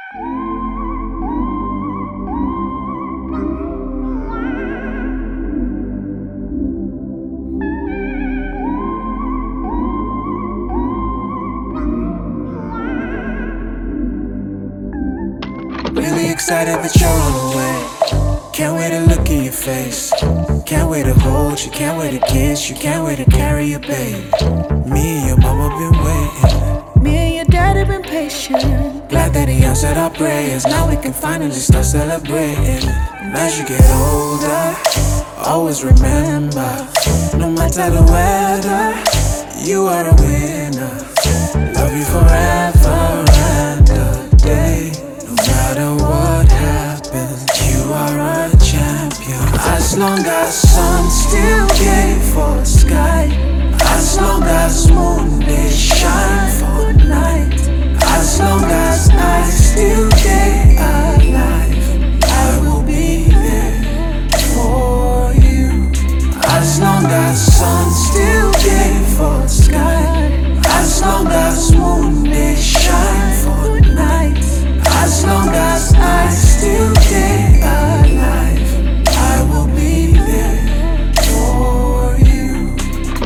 Really excited that you're on the way. Can't wait to look in your face. Can't wait to hold you, can't wait to kiss you, can't wait to carry your baby. Me and your mama been waiting. Me and your daddy been patient. Glad that he answered our prayers. Now we can finally start celebrating. And as you get older, always remember, no matter the weather, you are a winner. Love you forever and a day. No matter what happens, you are a champion. As long as sun still gave for the sky, as long as moon they shine for the night, as long as I still stay alive, I will be there for you. As long as sun still gave for the sky, as long as moon they shine for the night, as long as I still stay alive, I will be there for you.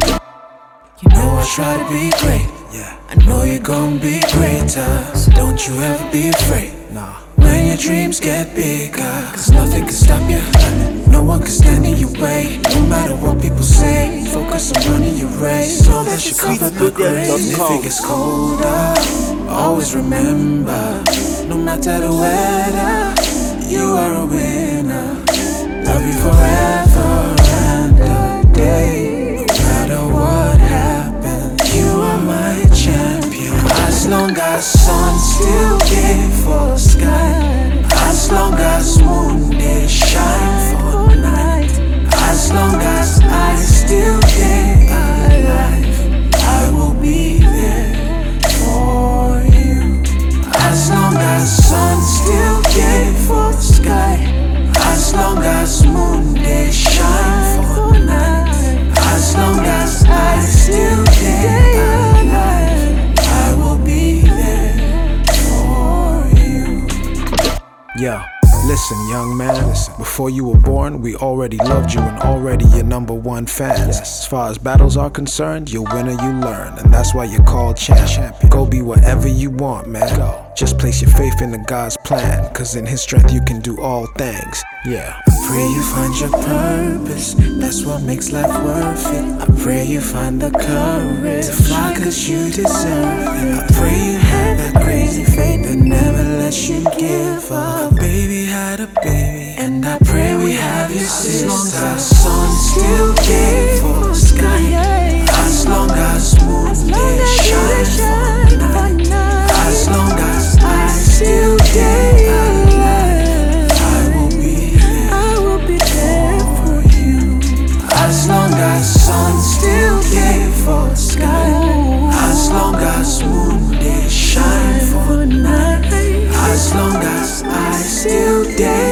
You know I try to be great, yeah. I know you're gonna be greater, so don't you ever be afraid. Nah. When your dreams get bigger, cause nothing can stop you. No one can stand in your way. No matter what people say, focus on running your race. Know that you covered the grace. If it gets colder, always remember, no matter the weather, you are a winner. Love you forever and a day. No matter what happens, you are my champion. As long as sun still gave for the sky, as long as moon they shine for the night, as long as I still stay alive, I will be there for you. As long as sun still gave for the sky, as long as moon they shine for the night, as long as I still stay alive, I will be there for you. Yeah. Listen, young man, listen. Before you were born, we already loved you and already your #1 fans. As far as battles are concerned, you're winner, you learn, and that's why you're called champion. Go be whatever you want, man. Go. Just place your faith in the God's plan, cause in His strength you can do all things. Yeah. I pray you find your purpose, that's what makes life worth it. I pray you find the courage to fly cause you deserve it. I pray you have that crazy faith that never lets you give up. Baby had a baby, and I pray we have your sister. As long as sun still gave for the sky, as long as moon they shine for the night, as long as I still stay alive, I will be there for you. As long as sun still gave for the sky, as long as moon they shine for the night, as long as I still stay